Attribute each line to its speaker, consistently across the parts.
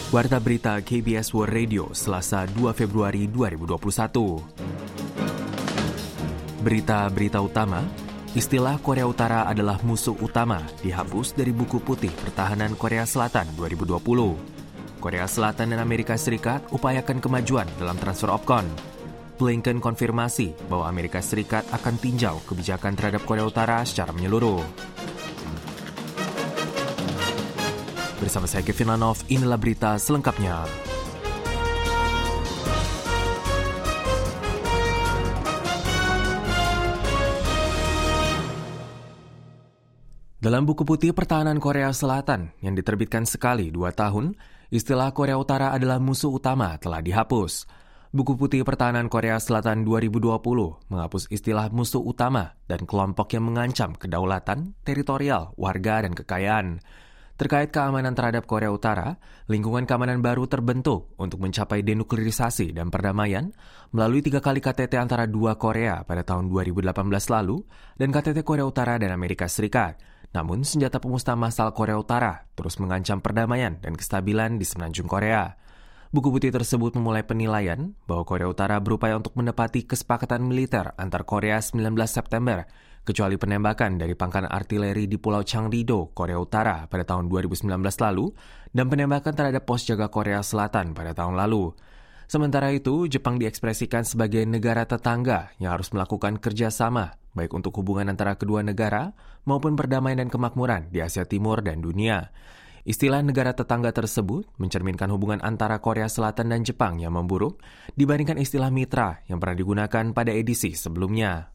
Speaker 1: Warta Berita KBS World Radio, Selasa 2 Februari 2021. Berita-berita utama, istilah Korea Utara adalah musuh utama dihapus dari buku putih pertahanan Korea Selatan 2020. Korea Selatan dan Amerika Serikat upayakan kemajuan dalam transfer OPCON. Blinken konfirmasi bahwa Amerika Serikat akan tinjau kebijakan terhadap Korea Utara secara menyeluruh. Bersama saya Kevin Lanov, inilah berita selengkapnya. Dalam buku putih pertahanan Korea Selatan yang diterbitkan sekali 2 tahun, istilah Korea Utara adalah musuh utama telah dihapus. Buku putih pertahanan Korea Selatan 2020 menghapus istilah musuh utama dan kelompok yang mengancam kedaulatan, teritorial, warga, dan kekayaan. Terkait keamanan terhadap Korea Utara, lingkungan keamanan baru terbentuk untuk mencapai denuklearisasi dan perdamaian melalui 3 kali KTT antara 2 Korea pada tahun 2018 lalu dan KTT Korea Utara dan Amerika Serikat. Namun, senjata pemusnah massal Korea Utara terus mengancam perdamaian dan kestabilan di semenanjung Korea. Buku putih tersebut memulai penilaian bahwa Korea Utara berupaya untuk menepati kesepakatan militer antar Korea 19 September, kecuali penembakan dari pangkalan artileri di Pulau Changrido, Korea Utara pada tahun 2019 lalu, dan penembakan terhadap pos jaga Korea Selatan pada tahun lalu. Sementara itu, Jepang diekspresikan sebagai negara tetangga yang harus melakukan kerjasama, baik untuk hubungan antara kedua negara maupun perdamaian dan kemakmuran di Asia Timur dan dunia. Istilah negara tetangga tersebut mencerminkan hubungan antara Korea Selatan dan Jepang yang memburuk dibandingkan istilah mitra yang pernah digunakan pada edisi sebelumnya.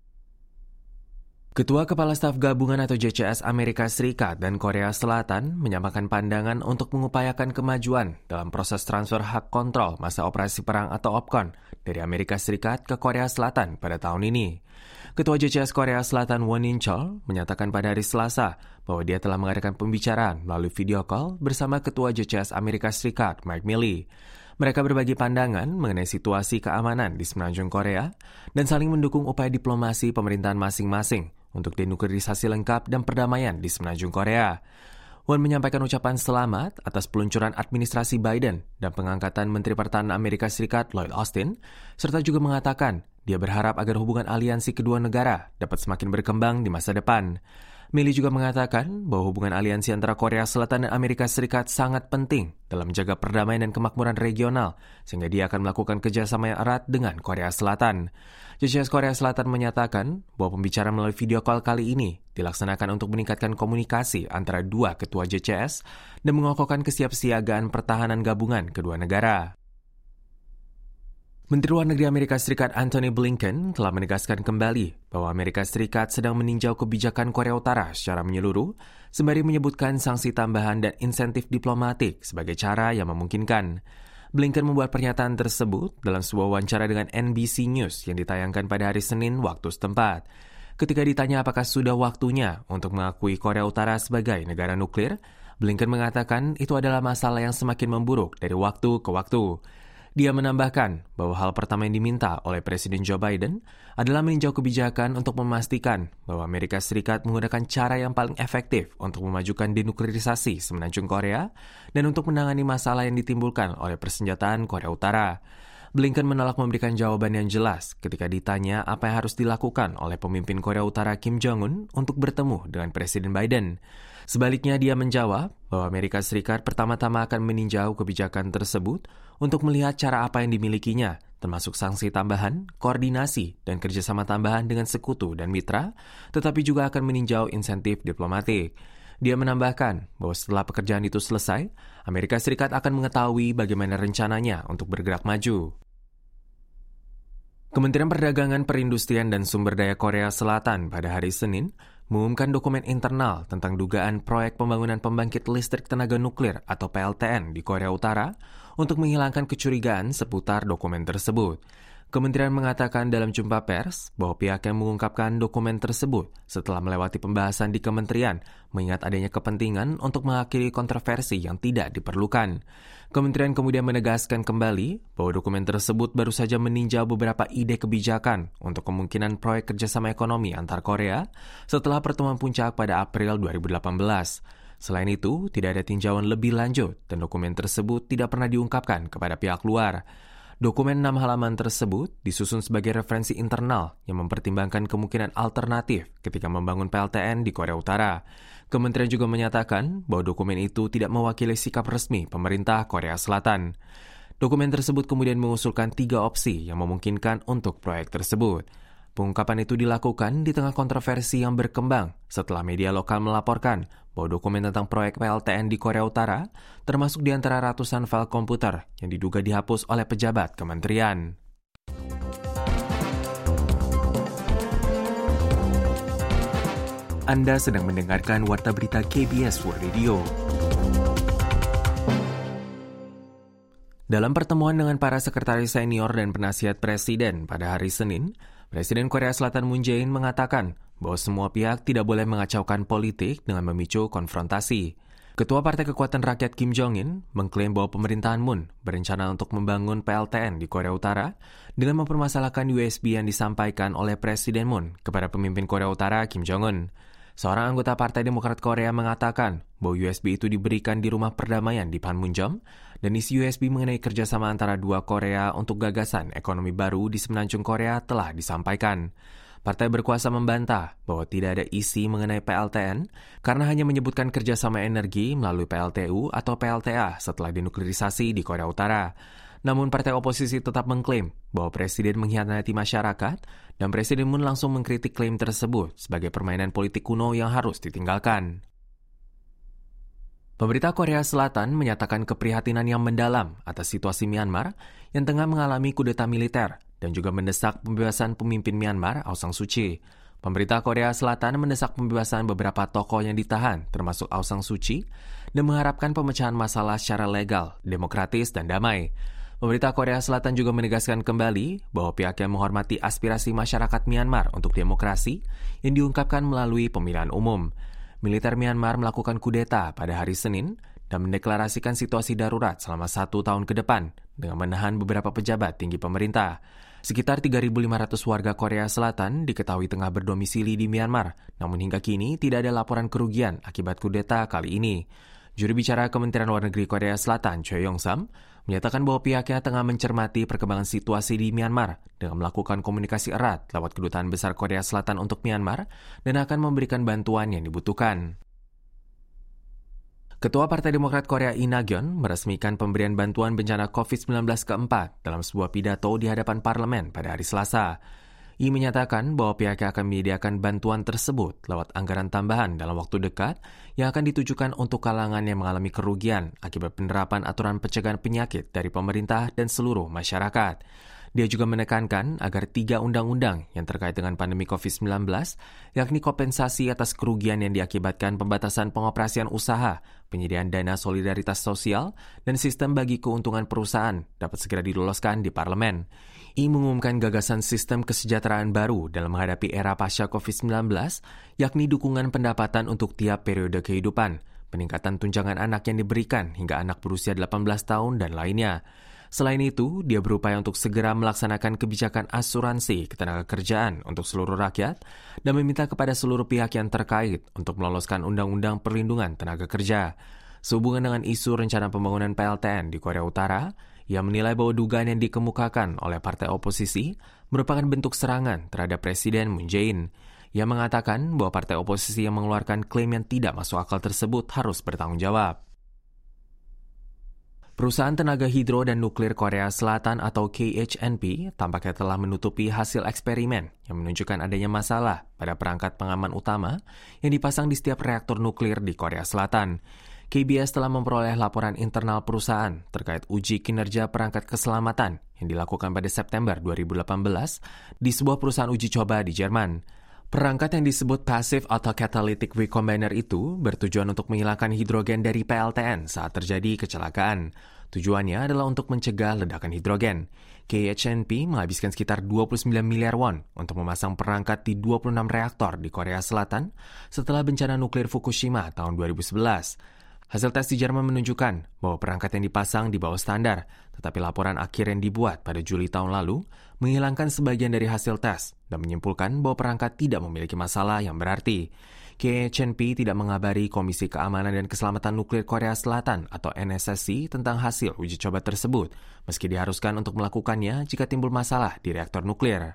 Speaker 1: Ketua Kepala Staf Gabungan atau JCS Amerika Serikat dan Korea Selatan menyamakan pandangan untuk mengupayakan kemajuan dalam proses transfer hak kontrol masa operasi perang atau OPCON dari Amerika Serikat ke Korea Selatan pada tahun ini. Ketua JCS Korea Selatan Won In-chol menyatakan pada hari Selasa bahwa dia telah mengadakan pembicaraan melalui video call bersama Ketua JCS Amerika Serikat Mark Milley. Mereka berbagi pandangan mengenai situasi keamanan di semenanjung Korea dan saling mendukung upaya diplomasi pemerintahan masing-masing untuk denuklearisasi lengkap dan perdamaian di semenanjung Korea. Won menyampaikan ucapan selamat atas peluncuran administrasi Biden dan pengangkatan Menteri Pertahanan Amerika Serikat Lloyd Austin, serta juga mengatakan dia berharap agar hubungan aliansi kedua negara dapat semakin berkembang di masa depan. Milley juga mengatakan bahwa hubungan aliansi antara Korea Selatan dan Amerika Serikat sangat penting dalam menjaga perdamaian dan kemakmuran regional, sehingga dia akan melakukan kerjasama yang erat dengan Korea Selatan. JCS Korea Selatan menyatakan bahwa pembicaraan melalui video call kali ini dilaksanakan untuk meningkatkan komunikasi antara 2 ketua JCS dan mengokohkan kesiapsiagaan pertahanan gabungan kedua negara. Menteri Luar Negeri Amerika Serikat Antony Blinken telah menegaskan kembali bahwa Amerika Serikat sedang meninjau kebijakan Korea Utara secara menyeluruh, sembari menyebutkan sanksi tambahan dan insentif diplomatik sebagai cara yang memungkinkan. Blinken membuat pernyataan tersebut dalam sebuah wawancara dengan NBC News yang ditayangkan pada hari Senin waktu setempat. Ketika ditanya apakah sudah waktunya untuk mengakui Korea Utara sebagai negara nuklir, Blinken mengatakan itu adalah masalah yang semakin memburuk dari waktu ke waktu. Dia menambahkan bahwa hal pertama yang diminta oleh Presiden Joe Biden adalah meninjau kebijakan untuk memastikan bahwa Amerika Serikat menggunakan cara yang paling efektif untuk memajukan denuklearisasi semenanjung Korea dan untuk menangani masalah yang ditimbulkan oleh persenjataan Korea Utara. Blinken menolak memberikan jawaban yang jelas ketika ditanya apa yang harus dilakukan oleh pemimpin Korea Utara Kim Jong-un untuk bertemu dengan Presiden Biden. Sebaliknya, dia menjawab bahwa Amerika Serikat pertama-tama akan meninjau kebijakan tersebut untuk melihat cara apa yang dimilikinya, termasuk sanksi tambahan, koordinasi, dan kerjasama tambahan dengan sekutu dan mitra, tetapi juga akan meninjau insentif diplomatik. Dia menambahkan bahwa setelah pekerjaan itu selesai, Amerika Serikat akan mengetahui bagaimana rencananya untuk bergerak maju. Kementerian Perdagangan, Perindustrian, dan Sumber Daya Korea Selatan pada hari Senin mengumumkan dokumen internal tentang dugaan proyek pembangunan pembangkit listrik tenaga nuklir atau PLTN di Korea Utara untuk menghilangkan kecurigaan seputar dokumen tersebut. Kementerian mengatakan dalam jumpa pers bahwa pihaknya mengungkapkan dokumen tersebut setelah melewati pembahasan di kementerian, mengingat adanya kepentingan untuk mengakhiri kontroversi yang tidak diperlukan. Kementerian kemudian menegaskan kembali bahwa dokumen tersebut baru saja meninjau beberapa ide kebijakan untuk kemungkinan proyek kerjasama ekonomi antar Korea setelah pertemuan puncak pada April 2018. Selain itu, tidak ada tinjauan lebih lanjut dan dokumen tersebut tidak pernah diungkapkan kepada pihak luar. Dokumen 6 halaman tersebut disusun sebagai referensi internal yang mempertimbangkan kemungkinan alternatif ketika membangun PLTN di Korea Utara. Kementerian juga menyatakan bahwa dokumen itu tidak mewakili sikap resmi pemerintah Korea Selatan. Dokumen tersebut kemudian mengusulkan 3 opsi yang memungkinkan untuk proyek tersebut. Pengungkapan itu dilakukan di tengah kontroversi yang berkembang setelah media lokal melaporkan bahwa dokumen tentang proyek PLTN di Korea Utara termasuk di antara ratusan file komputer yang diduga dihapus oleh pejabat kementerian. Anda sedang mendengarkan Warta Berita KBS World Radio. Dalam pertemuan dengan para sekretaris senior dan penasihat presiden pada hari Senin, Presiden Korea Selatan Moon Jae-in mengatakan bahwa semua pihak tidak boleh mengacaukan politik dengan memicu konfrontasi. Ketua Partai Kekuatan Rakyat Kim Jong-un mengklaim bahwa pemerintahan Moon berencana untuk membangun PLTN di Korea Utara dengan mempermasalahkan USB yang disampaikan oleh Presiden Moon kepada pemimpin Korea Utara Kim Jong-un. Seorang anggota Partai Demokrat Korea mengatakan bahwa USB itu diberikan di rumah perdamaian di Panmunjom dan isi USB mengenai kerjasama antara dua Korea untuk gagasan ekonomi baru di semenanjung Korea telah disampaikan. Partai berkuasa membantah bahwa tidak ada isi mengenai PLTN karena hanya menyebutkan kerjasama energi melalui PLTU atau PLTA setelah dinuklerisasi di Korea Utara. Namun partai oposisi tetap mengklaim bahwa Presiden mengkhianati masyarakat dan Presiden Moon langsung mengkritik klaim tersebut sebagai permainan politik kuno yang harus ditinggalkan. Pemerintah Korea Selatan menyatakan keprihatinan yang mendalam atas situasi Myanmar yang tengah mengalami kudeta militer dan juga mendesak pembebasan pemimpin Myanmar Aung San Suu Kyi. Pemerintah Korea Selatan mendesak pembebasan beberapa tokoh yang ditahan, termasuk Aung San Suu Kyi, dan mengharapkan pemecahan masalah secara legal, demokratis, dan damai. Pemerintah Korea Selatan juga menegaskan kembali bahwa pihaknya menghormati aspirasi masyarakat Myanmar untuk demokrasi yang diungkapkan melalui pemilihan umum. Militer Myanmar melakukan kudeta pada hari Senin dan mendeklarasikan situasi darurat selama 1 tahun ke depan dengan menahan beberapa pejabat tinggi pemerintah. Sekitar 3.500 warga Korea Selatan diketahui tengah berdomisili di Myanmar, namun hingga kini tidak ada laporan kerugian akibat kudeta kali ini. Juru bicara Kementerian Luar Negeri Korea Selatan, Choi Yong-sam, menyatakan bahwa pihaknya tengah mencermati perkembangan situasi di Myanmar dengan melakukan komunikasi erat lewat Kedutaan Besar Korea Selatan untuk Myanmar dan akan memberikan bantuan yang dibutuhkan. Ketua Partai Demokrat Korea Lee Na-gyeon meresmikan pemberian bantuan bencana COVID-19 keempat dalam sebuah pidato di hadapan parlemen pada hari Selasa. Lee menyatakan bahwa pihaknya akan menyediakan bantuan tersebut lewat anggaran tambahan dalam waktu dekat yang akan ditujukan untuk kalangan yang mengalami kerugian akibat penerapan aturan pencegahan penyakit dari pemerintah dan seluruh masyarakat. Dia juga menekankan agar 3 undang-undang yang terkait dengan pandemi COVID-19, yakni kompensasi atas kerugian yang diakibatkan pembatasan pengoperasian usaha, penyediaan dana solidaritas sosial, dan sistem bagi keuntungan perusahaan dapat segera diloloskan di parlemen. I mengumumkan gagasan sistem kesejahteraan baru dalam menghadapi era pasca COVID-19, yakni dukungan pendapatan untuk tiap periode kehidupan, peningkatan tunjangan anak yang diberikan hingga anak berusia 18 tahun, dan lainnya. Selain itu, dia berupaya untuk segera melaksanakan kebijakan asuransi ketenagakerjaan untuk seluruh rakyat dan meminta kepada seluruh pihak yang terkait untuk meloloskan Undang-Undang Perlindungan Tenaga Kerja. Sehubungan dengan isu rencana pembangunan PLTN di Korea Utara, ia menilai bahwa dugaan yang dikemukakan oleh partai oposisi merupakan bentuk serangan terhadap Presiden Moon Jae-in. Ia mengatakan bahwa partai oposisi yang mengeluarkan klaim yang tidak masuk akal tersebut harus bertanggung jawab. Perusahaan tenaga hidro dan nuklir Korea Selatan atau KHNP tampaknya telah menutupi hasil eksperimen yang menunjukkan adanya masalah pada perangkat pengaman utama yang dipasang di setiap reaktor nuklir di Korea Selatan. KBS telah memperoleh laporan internal perusahaan terkait uji kinerja perangkat keselamatan yang dilakukan pada September 2018 di sebuah perusahaan uji coba di Jerman. Perangkat yang disebut Passive Autocatalytic Recombiner itu bertujuan untuk menghilangkan hidrogen dari PLTN saat terjadi kecelakaan. Tujuannya adalah untuk mencegah ledakan hidrogen. KHNP menghabiskan sekitar 29 miliar won untuk memasang perangkat di 26 reaktor di Korea Selatan setelah bencana nuklir Fukushima tahun 2011. Hasil tes di Jerman menunjukkan bahwa perangkat yang dipasang di bawah standar, tetapi laporan akhir yang dibuat pada Juli tahun lalu menghilangkan sebagian dari hasil tes dan menyimpulkan bahwa perangkat tidak memiliki masalah yang berarti. KHNP tidak mengabari Komisi Keamanan dan Keselamatan Nuklir Korea Selatan atau NSSC tentang hasil uji coba tersebut, meski diharuskan untuk melakukannya jika timbul masalah di reaktor nuklir.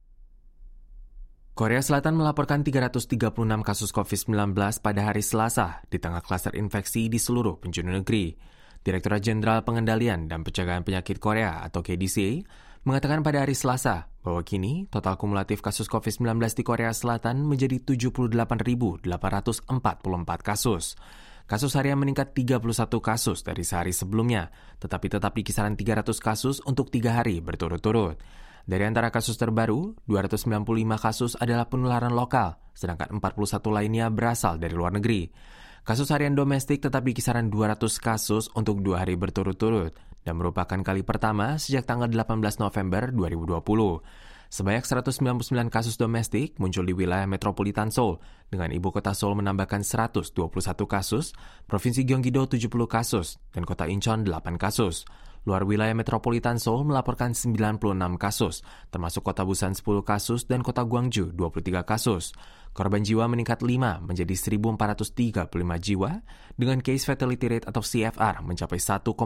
Speaker 1: Korea Selatan melaporkan 336 kasus COVID-19 pada hari Selasa di tengah klaster infeksi di seluruh penjuru negeri. Direktorat Jenderal Pengendalian dan Pencegahan Penyakit Korea atau KDCA mengatakan pada hari Selasa bahwa kini total kumulatif kasus COVID-19 di Korea Selatan menjadi 78.844 kasus. Kasus harian meningkat 31 kasus dari sehari sebelumnya, tetapi tetap di kisaran 300 kasus untuk 3 hari berturut-turut. Dari antara kasus terbaru, 295 kasus adalah penularan lokal, sedangkan 41 lainnya berasal dari luar negeri. Kasus harian domestik tetap di kisaran 200 kasus untuk 2 hari berturut-turut dan merupakan kali pertama sejak tanggal 18 November 2020. Sebanyak 199 kasus domestik muncul di wilayah metropolitan Seoul, dengan ibu kota Seoul menambahkan 121 kasus, Provinsi Gyeonggi-do 70 kasus, dan kota Incheon 8 kasus. Luar wilayah metropolitan Seoul melaporkan 96 kasus, termasuk kota Busan 10 kasus dan kota Gwangju 23 kasus. Korban jiwa meningkat 5 menjadi 1.435 jiwa, dengan case fatality rate atau CFR mencapai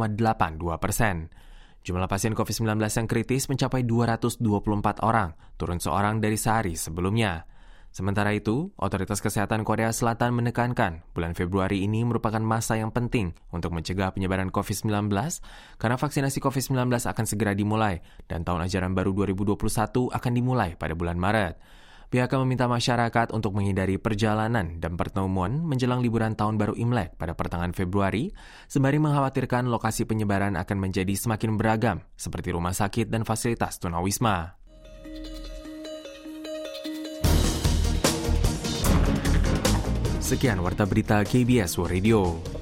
Speaker 1: 1,82%. Jumlah pasien COVID-19 yang kritis mencapai 224 orang, turun seorang dari sehari sebelumnya. Sementara itu, Otoritas Kesehatan Korea Selatan menekankan bulan Februari ini merupakan masa yang penting untuk mencegah penyebaran COVID-19 karena vaksinasi COVID-19 akan segera dimulai dan tahun ajaran baru 2021 akan dimulai pada bulan Maret. Pihaknya meminta masyarakat untuk menghindari perjalanan dan pertemuan menjelang liburan tahun baru Imlek pada pertengahan Februari, sembari mengkhawatirkan lokasi penyebaran akan menjadi semakin beragam, seperti rumah sakit dan fasilitas tunawisma. Sekian Warta Berita KBS World Radio.